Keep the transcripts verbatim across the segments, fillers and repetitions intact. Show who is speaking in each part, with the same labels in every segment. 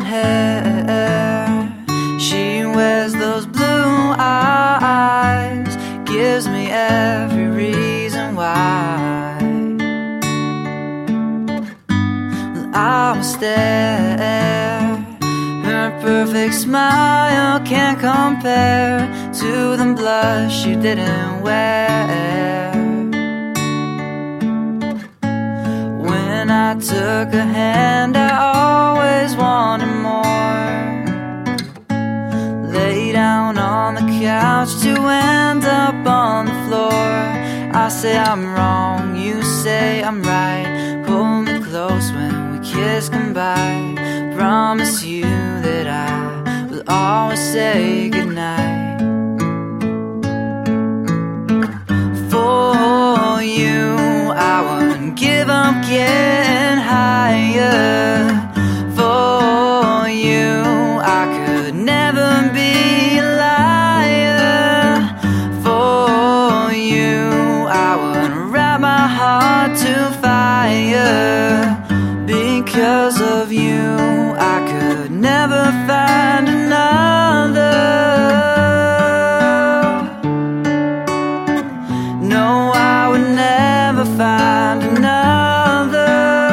Speaker 1: hair, she wears those blue eyes, gives me every reason why. Well, I will stare, her perfect smile can't compare to the blush she didn't wear. When I took her hand, I always wanted more. Lay down on the couch to end up on the floor. I say I'm wrong, you say I'm right. Hold me close when we kiss goodbye. Promise you that I will always say goodnight. For you, I wouldn't give up getting higher. For you, I could never be a liar. For you, I would wrap my heart to fire. Because of you, I could never find another. No, I would never find another.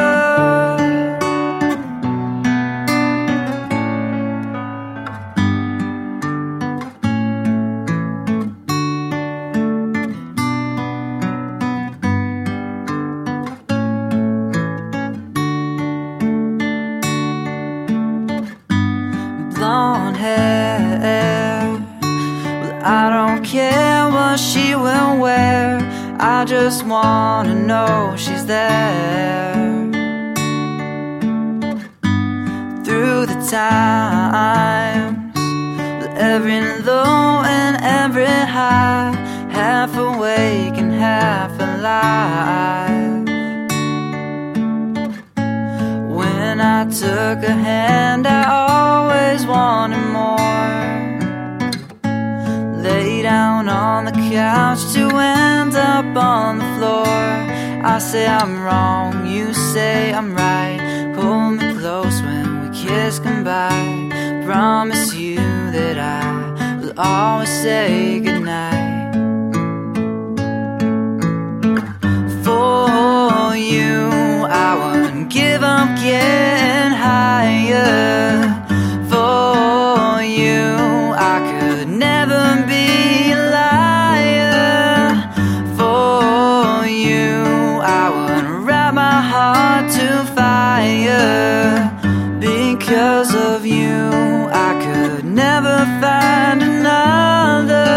Speaker 1: Blonde hair, well, I don't care what she will wear. I just wanna know she's there. Through the times, with every low and every high, half awake and half alive. When I took her hand, I always wanted more. Lay down on the couch to end up on the floor. I say I'm wrong, you say I'm right. Hold me close when we kiss goodbye. Promise you that I will always say goodnight. For you, I wouldn't give up getting higher. For you, I could never be a liar. For you, I would wrap my heart to fire. Because of you, I could never find another.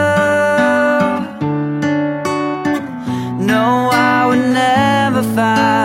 Speaker 1: No, I would never find